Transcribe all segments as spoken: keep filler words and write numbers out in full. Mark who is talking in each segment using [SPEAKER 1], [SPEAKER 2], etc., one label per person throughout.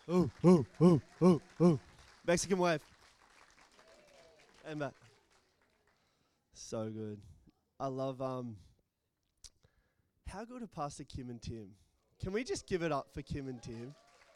[SPEAKER 1] Oh, oh, oh, oh, oh. Mexican wave. And back. So good. I love um how good are Pastor Kim and Tim? Can we just give it up for Kim and Tim?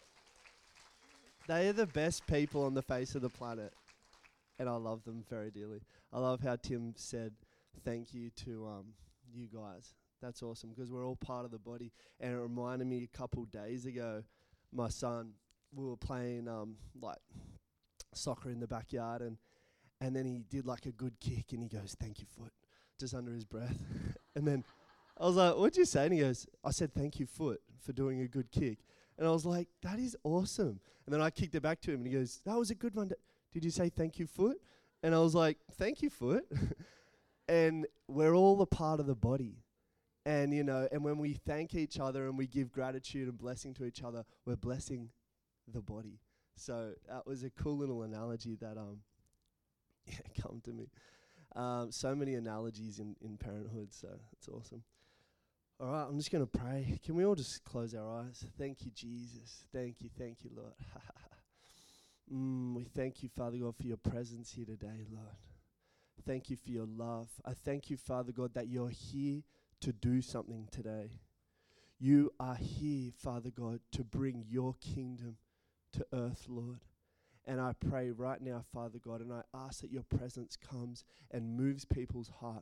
[SPEAKER 1] They are the best people on the face of the planet. And I love them very dearly. I love how Tim said thank you to um you guys. That's awesome because we're all part of the body. And it reminded me a couple days ago, my son, we were playing um like soccer in the backyard, and and then he did like a good kick and he goes, "Thank you, foot," just under his breath. And then I was like, "What'd you say?" And he goes, "I said thank you, foot, for doing a good kick." And I was like, "That is awesome." And then I kicked it back to him and he goes, "That was a good one. D- Did you say thank you, foot?" And I was like, "Thank you, foot." And we're all a part of the body. And, you know, and when we thank each other and we give gratitude and blessing to each other, we're blessing the body. So that was a cool little analogy that um yeah, come to me. Um, so many analogies in, in parenthood, so it's awesome. All right, I'm just going to pray. Can we all just close our eyes? Thank you, Jesus. Thank you, thank you, Lord. mm, we thank you, Father God, for your presence here today, Lord. Thank you for your love. I thank you, Father God, that you're here to do something today. You are here, Father God, to bring your kingdom to earth, Lord. And I pray right now, Father God, and I ask that your presence comes and moves people's heart,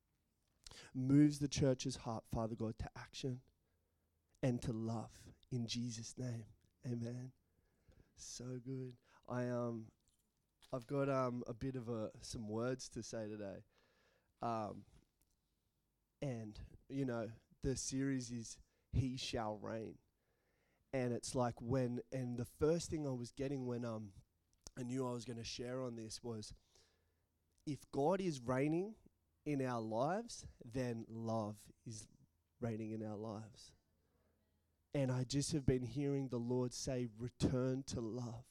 [SPEAKER 1] moves the church's heart, Father God, to action and to love. In Jesus' name, amen. So good. I um, I've got um a bit of a some words to say today. Um, and you know the series is He Shall Reign, and it's like when and the first thing I was getting when um I knew I was going to share on this was, if God is reigning in our lives, then love is reigning in our lives. And I just have been hearing the Lord say, return to love.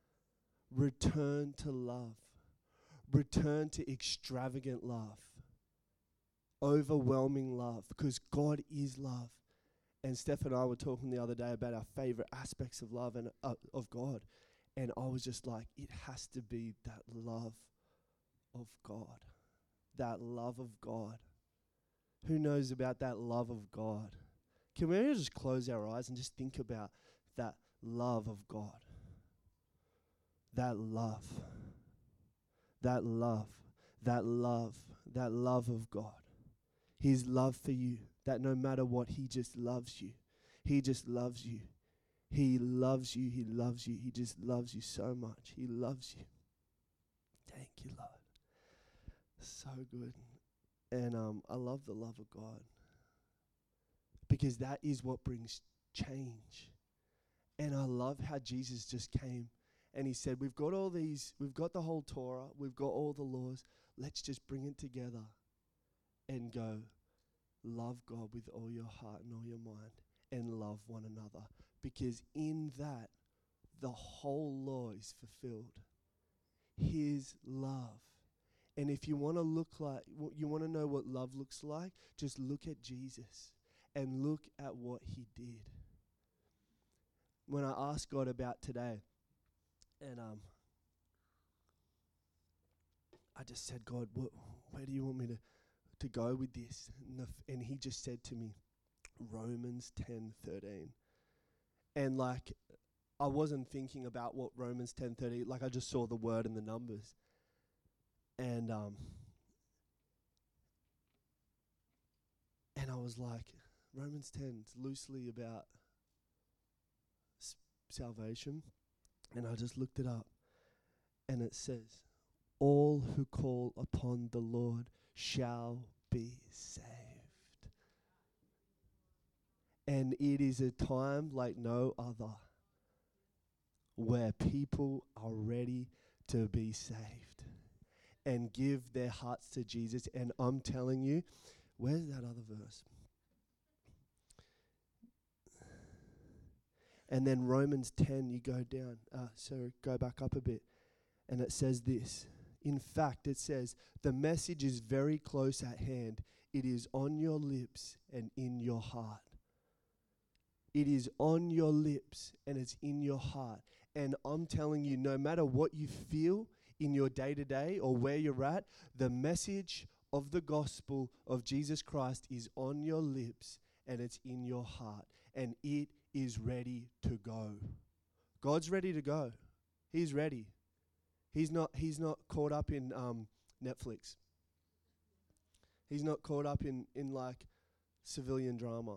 [SPEAKER 1] Return to love. Return to extravagant love. Overwhelming love, because God is love. And Steph and I were talking the other day about our favorite aspects of love and uh, of God. And I was just like, it has to be that love of God. That love of God. Who knows about that love of God? Can we just close our eyes and just think about that love of God? That love. That love. That love. That love of God. His love for you. That no matter what, He just loves you. He just loves you. He loves you. He loves you. He just loves you so much. He loves you. Thank you, Lord. So good. And um, I love the love of God, because that is what brings change. And I love how Jesus just came and He said, we've got all these, we've got the whole Torah, we've got all the laws, let's just bring it together and go, love God with all your heart and all your mind and love one another. Because in that, the whole law is fulfilled. His love. And if you want to look like, w- you want to know what love looks like, just look at Jesus and look at what He did. When I asked God about today, and um, I just said, God, wh- where do you want me to, to go with this? And, the f- and He just said to me, Romans ten thirteen. And like, I wasn't thinking about what Romans ten thirteen, like I just saw the word and the numbers. And um, and I was like, Romans ten is loosely about s- salvation. And I just looked it up. And it says, all who call upon the Lord shall be saved. And it is a time like no other, where people are ready to be saved and give their hearts to Jesus. And I'm telling you, where's that other verse? And then Romans ten, you go down. Uh, so go back up a bit. And it says this. In fact, it says, the message is very close at hand. It is on your lips and in your heart. It is on your lips and it's in your heart. And I'm telling you, no matter what you feel in your day-to-day or where you're at, the message of the gospel of Jesus Christ is on your lips and it's in your heart. And it is ready to go. God's ready to go. He's ready. He's not, he's not caught up in um, Netflix. He's not caught up in, in like civilian drama.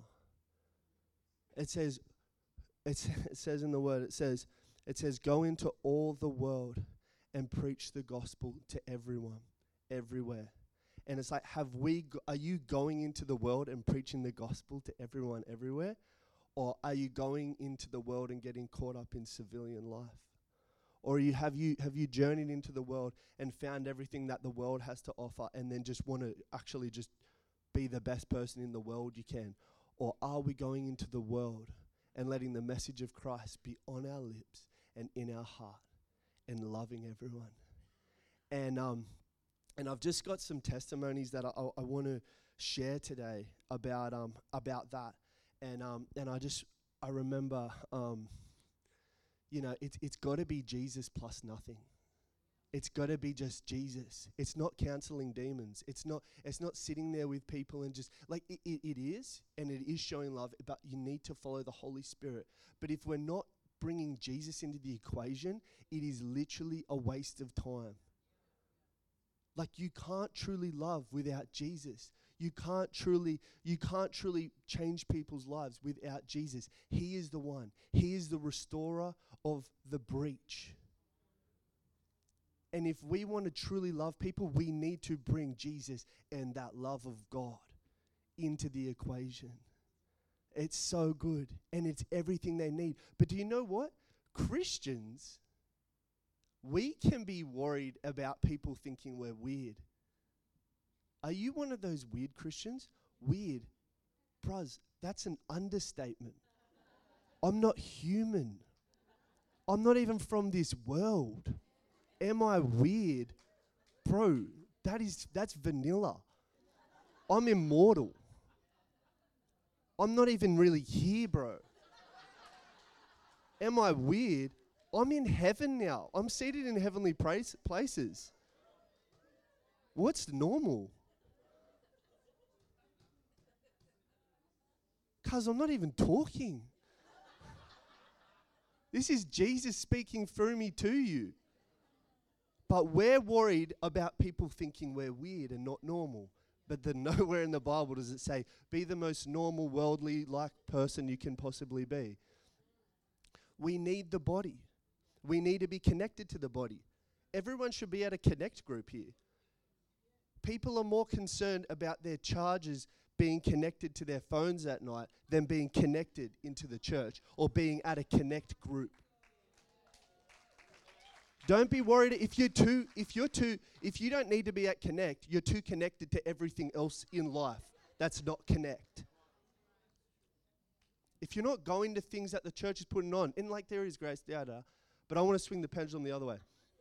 [SPEAKER 1] It says, it's, it says in the word, it says, it says, go into all the world and preach the gospel to everyone, everywhere. And it's like, have we, go- are you going into the world and preaching the gospel to everyone, everywhere? Or are you going into the world and getting caught up in civilian life? Or you have you have you journeyed into the world and found everything that the world has to offer and then just want to actually just be the best person in the world you can? Or are we going into the world and letting the message of Christ be on our lips and in our heart and loving everyone? And um, and I've just got some testimonies that I, I, I want to share today about um about that. And um and I just I remember um. You know, it's it's got to be Jesus plus nothing. It's got to be just Jesus. It's not counseling demons. It's not it's not sitting there with people and just, like, it, it, it is, and it is showing love, but you need to follow the Holy Spirit. But if we're not bringing Jesus into the equation, it is literally a waste of time. Like, you can't truly love without Jesus. You can't truly, you can't truly change people's lives without Jesus. He is the one. He is the restorer of the breach. And if we want to truly love people, we need to bring Jesus and that love of God into the equation. It's so good, and it's everything they need. But do you know what? Christians, we can be worried about people thinking we're weird. Are you one of those weird Christians? Weird. Bruz, that's an understatement. I'm not human. I'm not even from this world. Am I weird? Bro, that is that's vanilla. I'm immortal. I'm not even really here, bro. Am I weird? I'm in heaven now. I'm seated in heavenly praise places. What's normal? Cuz I'm not even talking. This is Jesus speaking through me to you. But we're worried about people thinking we're weird and not normal. But then nowhere in the Bible does it say, be the most normal, worldly-like person you can possibly be. We need the body. We need to be connected to the body. Everyone should be at a connect group here. People are more concerned about their chargers being connected to their phones at night than being connected into the church or being at a connect group. Don't be worried if you're too, if you're too, if you don't need to be at connect, you're too connected to everything else in life. That's not connect. If you're not going to things that the church is putting on, and like there is grace, da da, but I want to swing the pendulum the other way.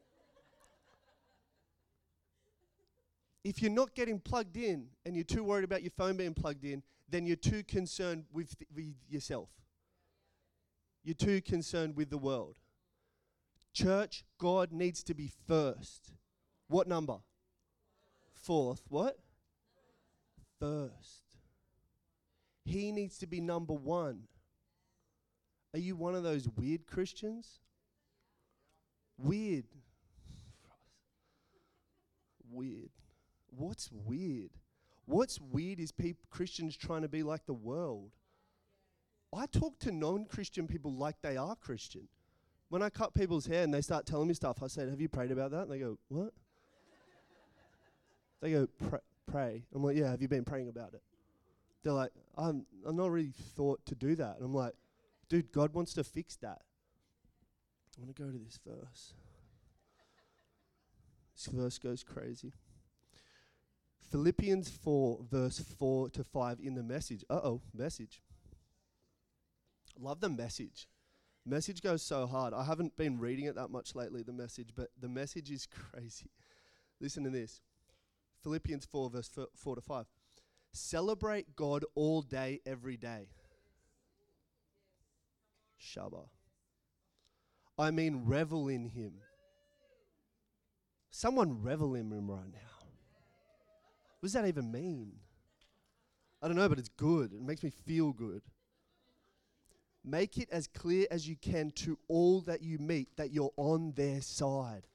[SPEAKER 1] If you're not getting plugged in and you're too worried about your phone being plugged in, then you're too concerned with, th- with yourself. You're too concerned with the world. Church, God needs to be first. What number? Fourth. What? First. He needs to be number one. Are you one of those weird Christians? Weird. Weird. What's weird? What's weird is peop- Christians trying to be like the world. I talk to non-Christian people like they are Christian. When I cut people's hair and they start telling me stuff, I said, have you prayed about that? And they go, what? They go, Pr- pray. I'm like, yeah, have you been praying about it? They're like, I'm, I'm not really thought to do that. And I'm like, dude, God wants to fix that. I want to go to this verse. This verse goes crazy. Philippians four, verse four to five in the Message. Uh-oh, Message. Love the Message. Message goes so hard. I haven't been reading it that much lately, the Message, but the Message is crazy. Listen to this. Philippians four, verse f- four to five. Celebrate God all day, every day. Shabbat. I mean revel in him. Someone revel in him right now. What does that even mean? I don't know, but it's good. It makes me feel good. Make it as clear as you can to all that you meet that you're on their side.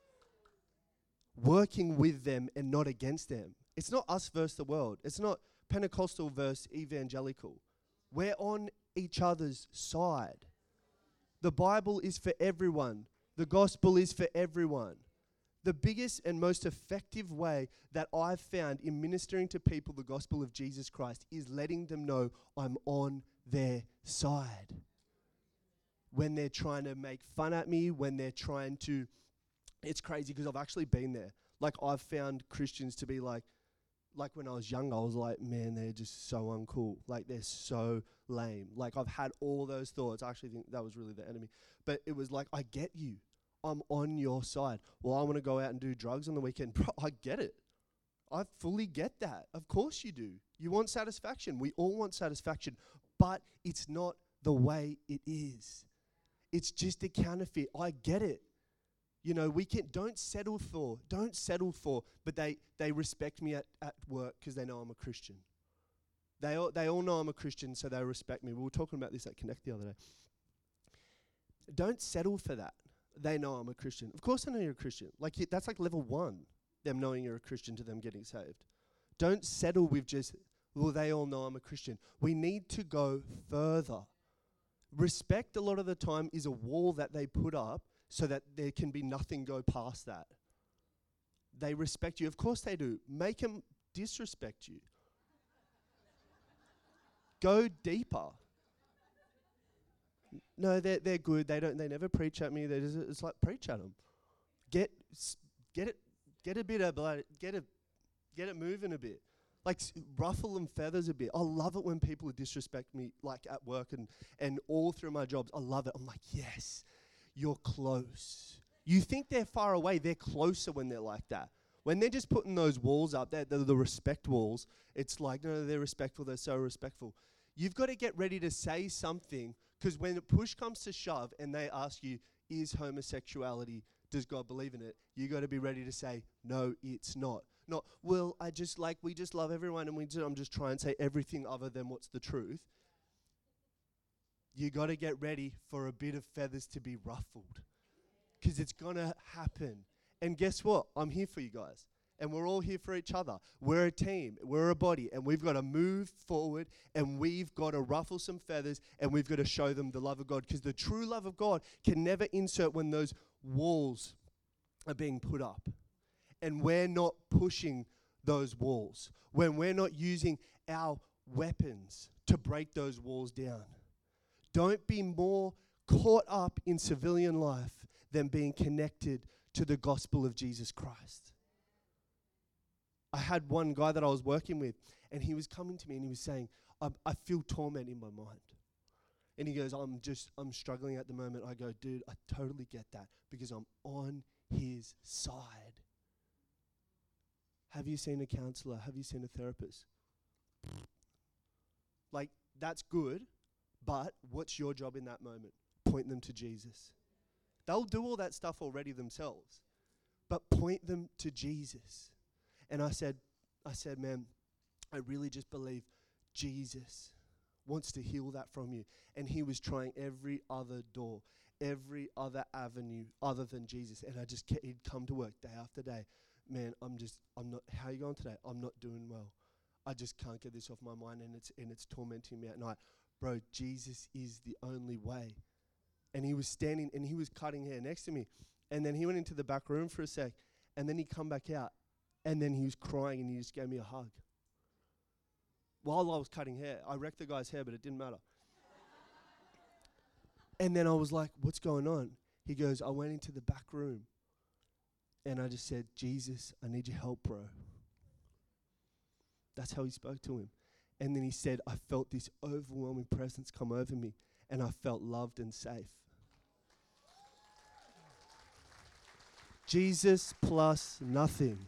[SPEAKER 1] Working with them and not against them. It's not us versus the world. It's not Pentecostal versus evangelical. We're on each other's side. The Bible is for everyone. The gospel is for everyone. The biggest and most effective way that I've found in ministering to people the gospel of Jesus Christ is letting them know I'm on their side. When they're trying to make fun at me, when they're trying to, it's crazy because I've actually been there. Like I've found Christians to be like, like when I was young, I was like, man, they're just so uncool. Like they're so lame. Like I've had all those thoughts. I actually think that was really the enemy. But it was like, I get you. I'm on your side. Well, I want to go out and do drugs on the weekend. Bro, I get it. I fully get that. Of course you do. You want satisfaction. We all want satisfaction. But it's not the way it is. It's just a counterfeit. I get it. You know, we can don't settle for, don't settle for, but they, they respect me at, at work because they know I'm a Christian. They all, they all know I'm a Christian, so they respect me. We were talking about this at Connect the other day. Don't settle for that. They know I'm a Christian. Of course I know you're a Christian. Like y- that's like level one, them knowing you're a Christian to them getting saved. Don't settle with just, well, they all know I'm a Christian. We need to go further. Respect a lot of the time is a wall that they put up so that there can be nothing go past that. They respect you. Of course they do. Make them disrespect you. Go deeper. No, they're they're good. They don't. They never preach at me. They just, it's like preach at them. Get s- get it. Get a bit of blood. Get it. Get it moving a bit. Like s- ruffle them feathers a bit. I love it when people disrespect me, like at work and and all through my jobs. I love it. I'm like, yes, you're close. You think they're far away. They're closer when they're like that. When they're just putting those walls up, they're, they're the respect walls. It's like, no, they're respectful. They're so respectful. You've got to get ready to say something. Because when the push comes to shove and they ask you, is homosexuality, does God believe in it? You got to be ready to say, no, it's not. Not, well, I just like, we just love everyone and we do, I'm just trying to say everything other than what's the truth. You got to get ready for a bit of feathers to be ruffled. Because it's going to happen. And guess what? I'm here for you guys. And we're all here for each other. We're a team. We're a body. And we've got to move forward. And we've got to ruffle some feathers. And we've got to show them the love of God. Because the true love of God can never insert when those walls are being put up. And we're not pushing those walls. When we're not using our weapons to break those walls down. Don't be more caught up in civilian life than being connected to the gospel of Jesus Christ. I had one guy that I was working with, and he was coming to me and he was saying, I, I feel torment in my mind. And he goes, I'm just, I'm struggling at the moment. I go, dude, I totally get that because I'm on his side. Have you seen a counselor? Have you seen a therapist? Like, that's good, but what's your job in that moment? Point them to Jesus. They'll do all that stuff already themselves, but point them to Jesus. And I said, I said, man, I really just believe Jesus wants to heal that from you. And he was trying every other door, every other avenue other than Jesus. And I just, kept, he'd come to work day after day. Man, I'm just, I'm not, how are you going today? I'm not doing well. I just can't get this off my mind and it's, and it's tormenting me at night. Bro, Jesus is the only way. And he was standing and he was cutting hair next to me. And then he went into the back room for a sec. And then he come back out. And then he was crying and he just gave me a hug. While I was cutting hair, I wrecked the guy's hair, but it didn't matter. And then I was like, what's going on? He goes, I went into the back room and I just said, Jesus, I need your help, bro. That's how he spoke to him. And then he said, I felt this overwhelming presence come over me and I felt loved and safe. Jesus plus nothing.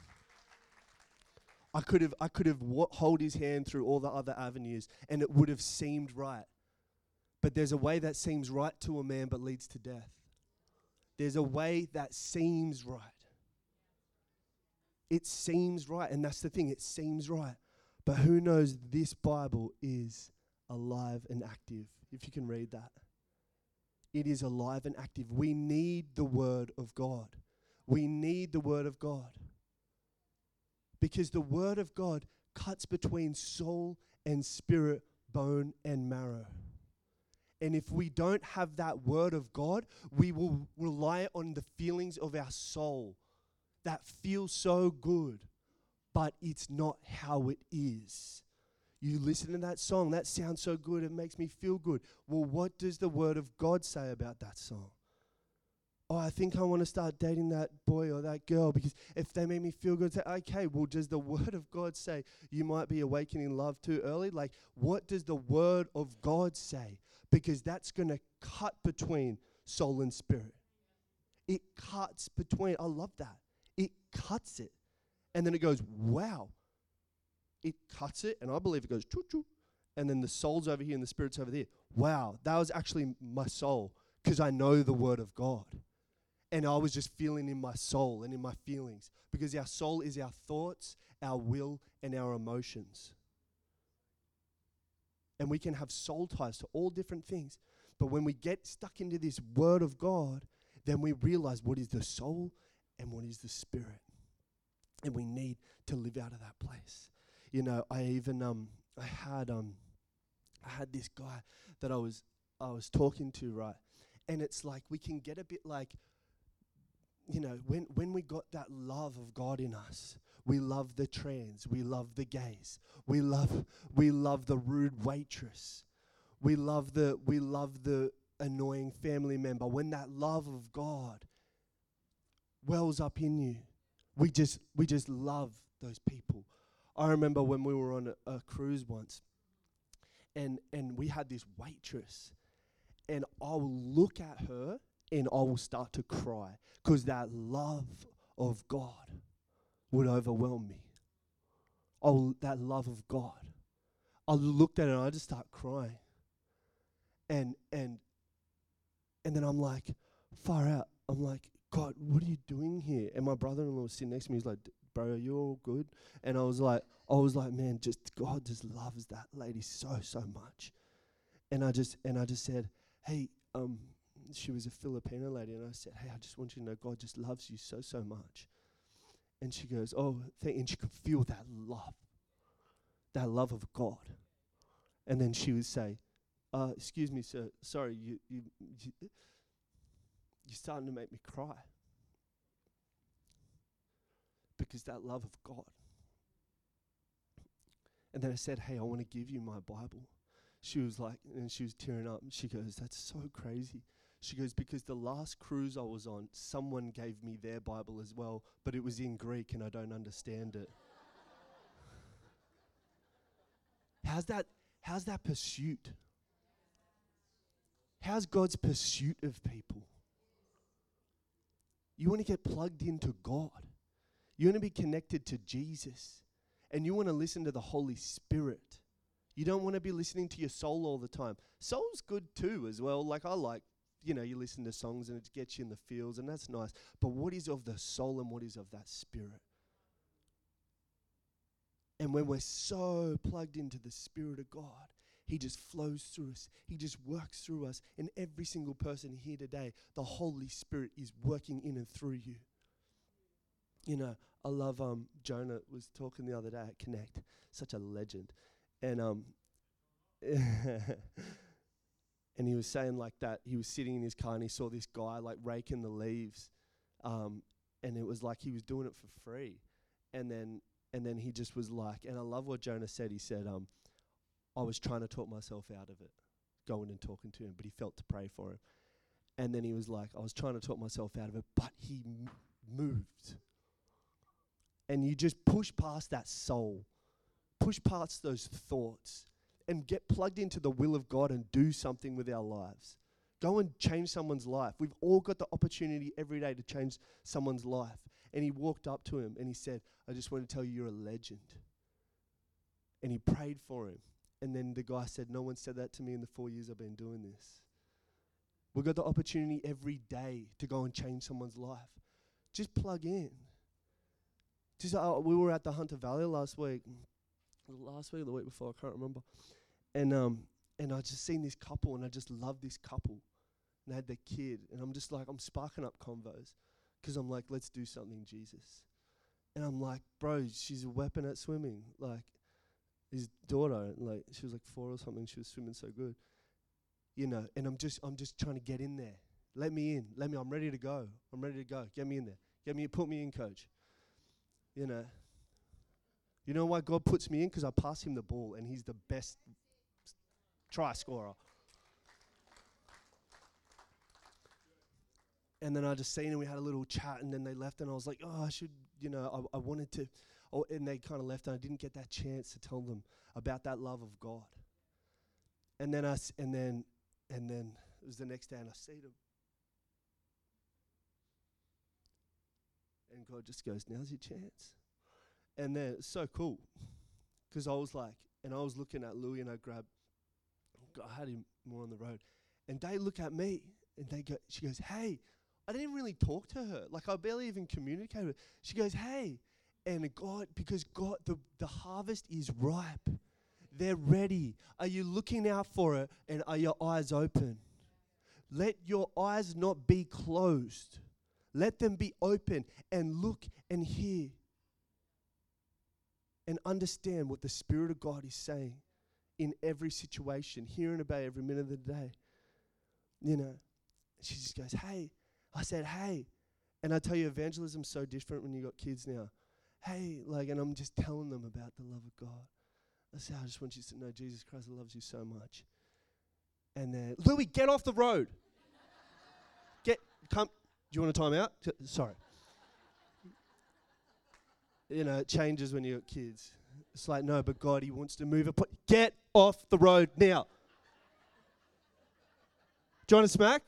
[SPEAKER 1] I could have I could have w- hold his hand through all the other avenues and it would have seemed right. But there's a way that seems right to a man but leads to death. There's a way that seems right. It seems right, and that's the thing, it seems right. But who knows, this Bible is alive and active, if you can read that. It is alive and active. We need the Word of God. We need the Word of God. Because the Word of God cuts between soul and spirit, bone and marrow. And if we don't have that Word of God, we will rely on the feelings of our soul that feel so good, but it's not how it is. You listen to that song, that sounds so good, it makes me feel good. Well, what does the Word of God say about that song? Oh, I think I want to start dating that boy or that girl because if they make me feel good, say, okay, well, does the Word of God say you might be awakening love too early? Like, what does the Word of God say? Because that's going to cut between soul and spirit. It cuts between, I love that. It cuts it. And then it goes, wow. It cuts it, and I believe it goes, choo-choo. And then the soul's over here and the spirit's over there. Wow, that was actually my soul because I know the Word of God. And I was just feeling in my soul and in my feelings because our soul is our thoughts, our will, and our emotions. And we can have soul ties to all different things. But when we get stuck into this Word of God, then we realize what is the soul and what is the spirit. And we need to live out of that place. You know, I even um I had um I had this guy that I was I was talking to, right? And it's like we can get a bit like, you know, when when we got that love of God in us, we love the trans, we love the gays, we love we love the rude waitress, we love the we love the annoying family member. When that love of God wells up in you, we just we just love those people. I remember when we were on a, a cruise once, and and we had this waitress, and I will look at her and I will start to cry because that love of God would overwhelm me. Oh, that love of God. I looked at her and I just start crying. And and and then I'm like, far out. I'm like, God, what are you doing here? And my brother-in-law was sitting next to me. He's like, bro, are you all good? And I was like, I was like, man, just God just loves that lady so, so much. And I just and I just said, hey, um, she was a Filipino lady, and I said, hey, I just want you to know God just loves you so, so much. And she goes, oh, thank, and she could feel that love, that love of God. And then she would say, uh, excuse me, sir, sorry, you, you, you, you're starting to make me cry. Because that love of God. And then I said, hey, I want to give you my Bible. She was like, and she was tearing up, and she goes, that's so crazy. She goes, because the last cruise I was on, someone gave me their Bible as well, but it was in Greek and I don't understand it. How's that, how's that pursuit? How's God's pursuit of people? You want to get plugged into God. You want to be connected to Jesus. And you want to listen to the Holy Spirit. You don't want to be listening to your soul all the time. Soul's good too as well. Like I like, you know, you listen to songs and it gets you in the feels and that's nice. But what is of the soul and what is of that spirit? And when we're so plugged into the Spirit of God, He just flows through us. He just works through us. And every single person here today, the Holy Spirit is working in and through you. You know, I love um Jonah was talking the other day at Connect, such a legend. And um and he was saying like that, he was sitting in his car and he saw this guy like raking the leaves. Um and it was like he was doing it for free. And then and then he just was like, and I love what Jonah said, he said, um, I was trying to talk myself out of it, going and talking to him, but he felt to pray for him. And then he was like, I was trying to talk myself out of it, but he m- moved. And you just push past that soul, push past those thoughts, and get plugged into the will of God and do something with our lives. Go and change someone's life. We've all got the opportunity every day to change someone's life. And he walked up to him and he said, I just want to tell you you're a legend. And he prayed for him. and then the guy said, no one said that to me in the four years I've been doing this. We've got the opportunity every day to go and change someone's life. Just plug in. Just, uh, we were at the Hunter Valley last week. Last week or the week before, I can't remember. And um, and I just seen this couple, and I just love this couple. And they had their kid, and I'm just like, I'm sparking up convos, because I'm like, let's do something, Jesus. And I'm like, bro, she's a weapon at swimming. Like, his daughter, like, she was like four or something. She was swimming so good, you know. And I'm just, I'm just trying to get in there. Let me in. Let me. I'm ready to go. I'm ready to go. Get me in there. Get me. Put me in, coach. You know. You know why God puts me in? Because I pass him the ball, and he's the best try scorer. And then I just seen, and we had a little chat, and then they left, and I was like, oh, I should, you know, I, I wanted to, oh, and they kind of left, and I didn't get that chance to tell them about that love of God. And then I, s- and then, and then it was the next day, and I see them. And God just goes, now's your chance. And then it's so cool, because I was like, and I was looking at Louis, and I grabbed, I had him more on the road, and they look at me, and they go, she goes, hey, I didn't really talk to her. Like, I barely even communicated with her. She goes, hey, and God, because God, the, the harvest is ripe. They're ready. Are you looking out for it, and are your eyes open? Let your eyes not be closed. Let them be open and look and hear and understand what the Spirit of God is saying in every situation, hear and obey every minute of the day. You know, she just goes, hey. I said, hey. And I tell you, evangelism's so different when you got kids now. Hey, like, and I'm just telling them about the love of God. I said, I just want you to know Jesus Christ loves you so much. And then, Louis, get off the road. Get, come. Do you want a time out? T- sorry. You know, it changes when you got kids. It's like, no, but God, he wants to move it. Put, get off the road now. Do you want a smack?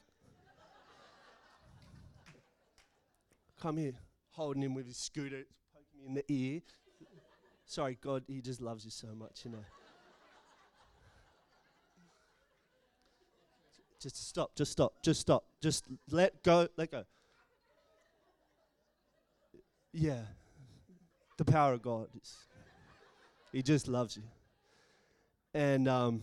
[SPEAKER 1] Come here. Holding him with his scooter, poking me in the ear. Sorry, God, he just loves you so much, you know. Just stop, just stop, just stop. Just let go, let go. Yeah. The power of God is, he just loves you. And um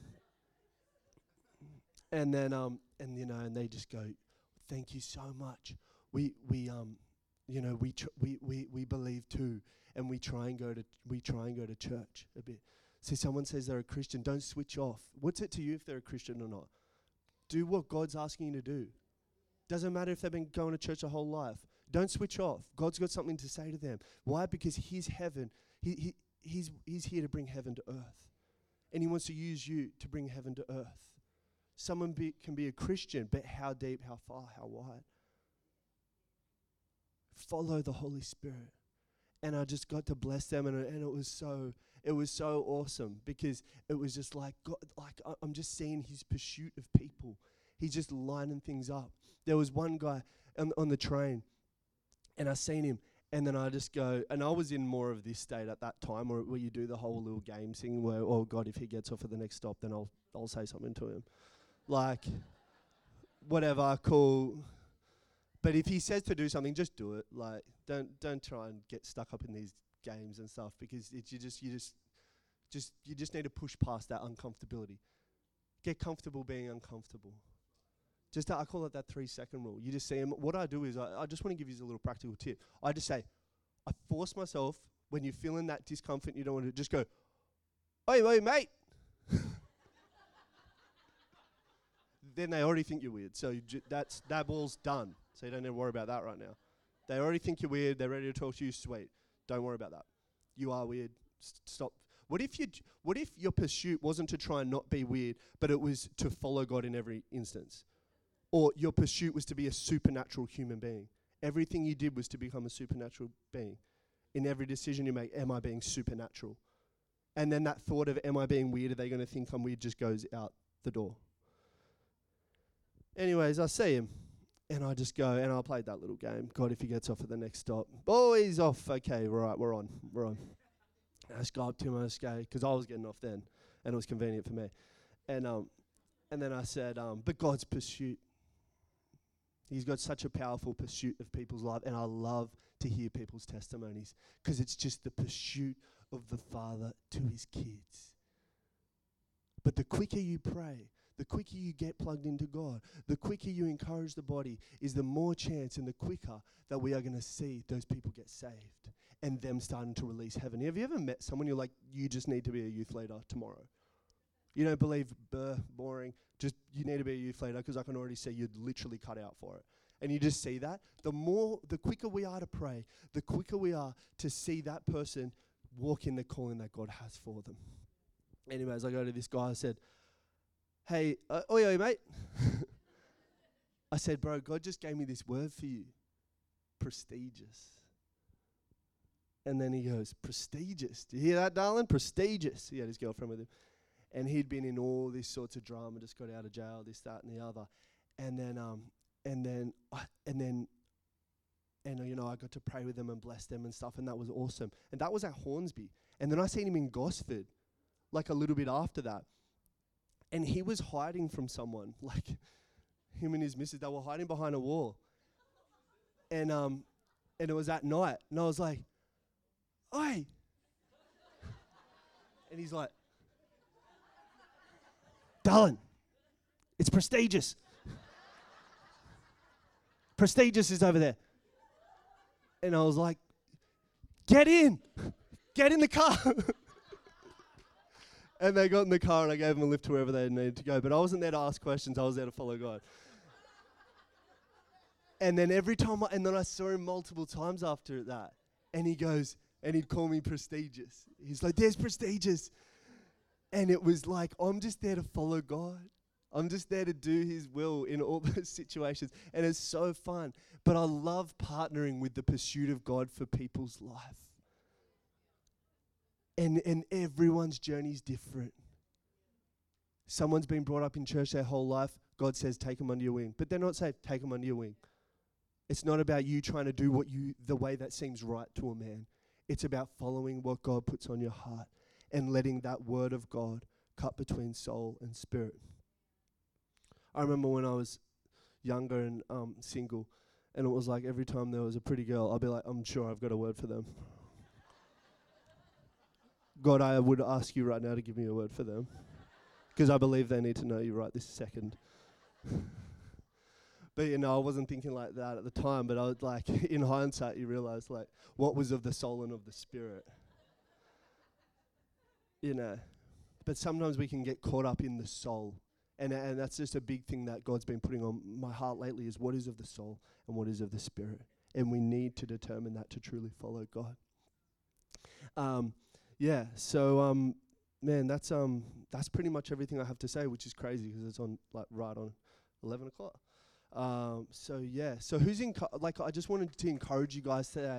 [SPEAKER 1] and then um and you know, and they just go, thank you so much. We we um you know, we tr- we we we believe too, and we try and go to we try and go to church a bit. See, someone says they're a Christian, don't switch off. What's it to you if they're a Christian or not? Do what God's asking you to do. Doesn't matter if they've been going to church their whole life. Don't switch off. God's got something to say to them. Why? Because his heaven, he, he he's he's here to bring heaven to earth. And he wants to use you to bring heaven to earth. Someone be, can be a Christian, but how deep, how far, how wide? Follow the Holy Spirit. And I just got to bless them, and, and it was so it was so awesome, because it was just like God, like I, I'm just seeing his pursuit of people. He's just lining things up. There was one guy on, on the train, and I seen him, and then I just go, and I was in more of this state at that time, where, where you do the whole little game thing where, oh God, if he gets off at the next stop, then I'll I'll say something to him, like whatever, cool. But if he says to do something, just do it. Like, don't don't try and get stuck up in these games and stuff, because it's you just you just just you just need to push past that uncomfortability. Get comfortable being uncomfortable. Just uh, I call it that three second rule. You just see him. What I do is I, I just want to give you a little practical tip. I just say, I force myself, when you're feeling that discomfort and you don't want to, just go, oi, oi, mate. Then they already think you're weird. So you j- that's that ball's done. So you don't need to worry about that right now. They already think you're weird. They're ready to talk to you. Sweet. Don't worry about that. You are weird. S- stop. What if you? J- what if your pursuit wasn't to try and not be weird, but it was to follow God in every instance? Or your pursuit was to be a supernatural human being. Everything you did was to become a supernatural being. In every decision you make, am I being supernatural? And then that thought of, am I being weird? Are they going to think I'm weird? Just goes out the door. Anyways, I see him, and I just go, and I played that little game. God, if he gets off at the next stop. Oh, he's off. Okay, right, we're on. We're on. I just go up to him, I just go, because I was getting off then. and it was convenient for me. And um, and then I said, um, but God's pursuit. He's got such a powerful pursuit of people's life, and I love to hear people's testimonies because it's just the pursuit of the Father to his kids. But the quicker you pray, the quicker you get plugged into God, the quicker you encourage the body, is the more chance and the quicker that we are going to see those people get saved and them starting to release heaven. Have you ever met someone you're like, you just need to be a youth leader tomorrow? You don't believe, buh, boring, just you need to be a youth leader because I can already see you're literally cut out for it. And you just see that. The more, the quicker we are to pray, the quicker we are to see that person walk in the calling that God has for them. Anyways, I go to this guy, I said, hey, uh, oi, oi, mate. I said, bro, God just gave me this word for you. Prestigious. And then he goes, prestigious. Do you hear that, darling? Prestigious. He had his girlfriend with him. And he'd been in all these sorts of drama, just got out of jail, this, that, and the other. And then, um, and then, uh, and then, and uh, you know, I got to pray with them and bless them and stuff, and that was awesome. And that was at Hornsby. And then I seen him in Gosford, like a little bit after that. And he was hiding from someone, like him and his missus, they were hiding behind a wall. And um, and it was at night. And I was like, oi. And he's like, darling, it's prestigious. Prestigious is over there. And I was like, get in. Get in the car. And they got in the car and I gave them a lift to wherever they needed to go. But I wasn't there to ask questions. I was there to follow God. And then every time, I, and then I saw him multiple times after that. And he goes, and he'd call me prestigious. He's like, there's prestigious. And it was like, I'm just there to follow God. I'm just there to do his will in all those situations. And it's so fun. But I love partnering with the pursuit of God for people's life. And and everyone's journey is different. Someone's been brought up in church their whole life. God says, take them under your wing. But they're not saying, take them under your wing. It's not about you trying to do what you the way that seems right to a man. It's about following what God puts on your heart and letting that word of God cut between soul and spirit. I remember when I was younger and um, single, and it was like every time there was a pretty girl, I'd be like, I'm sure I've got a word for them. God, I would ask you right now to give me a word for them, because I believe they need to know you right this second. But, you know, I wasn't thinking like that at the time, but I was like, in hindsight, you realize, like, what was of the soul and of the spirit. You know, but sometimes we can get caught up in the soul. And and that's just a big thing that God's been putting on my heart lately is what is of the soul and what is of the spirit. And we need to determine that to truly follow God. Um, yeah, so, um, man, that's um that's pretty much everything I have to say, which is crazy because it's on, like, right on eleven o'clock. Um, so, yeah, so who's in, encu- like, I just wanted to encourage you guys today.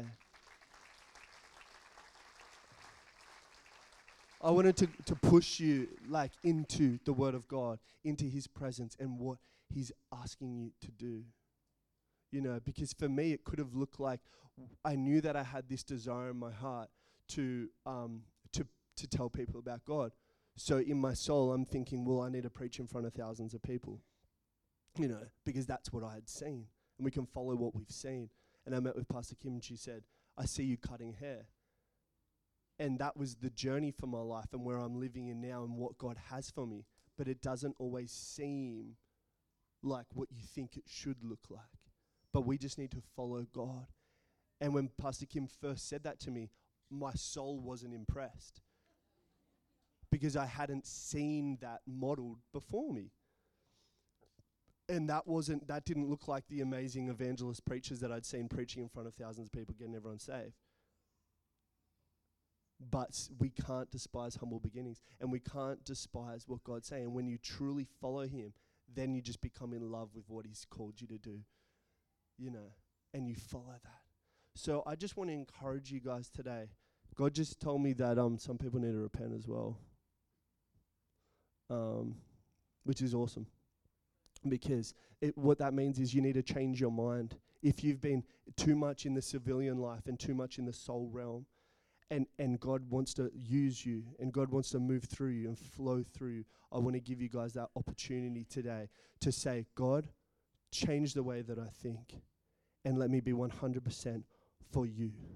[SPEAKER 1] I wanted to, to push you, like, into the Word of God, into His presence and what He's asking you to do. You know, because for me, it could have looked like w- I knew that I had this desire in my heart to um to to tell people about God. So in my soul, I'm thinking, well, I need to preach in front of thousands of people. You know, because that's what I had seen. And we can follow what we've seen. And I met with Pastor Kim and she said, I see you cutting hair. And that was the journey for my life and where I'm living in now and what God has for me. But it doesn't always seem like what you think it should look like. But we just need to follow God. And when Pastor Kim first said that to me, my soul wasn't impressed. Because I hadn't seen that modeled before me. And that wasn't, that didn't look like the amazing evangelist preachers that I'd seen preaching in front of thousands of people getting everyone saved. But s- we can't despise humble beginnings. And we can't despise what God's saying. When you truly follow Him, then you just become in love with what He's called you to do. You know, and you follow that. So I just want to encourage you guys today. God just told me that um some people need to repent as well. Um, which is awesome. Because it, what that means is you need to change your mind. If you've been too much in the civilian life and too much in the soul realm, and, and God wants to use you, and God wants to move through you and flow through you. I want to give you guys that opportunity today to say, God, change the way that I think, and let me be one hundred percent for you.